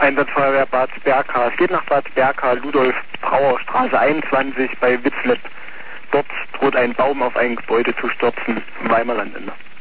Einsatzfeuerwehr Bad Berka. Es geht nach Bad Berka, Ludolf-Brauer-Straße 21 bei Witzlepp. Dort droht ein Baum auf ein Gebäude zu stürzen im Weimerland.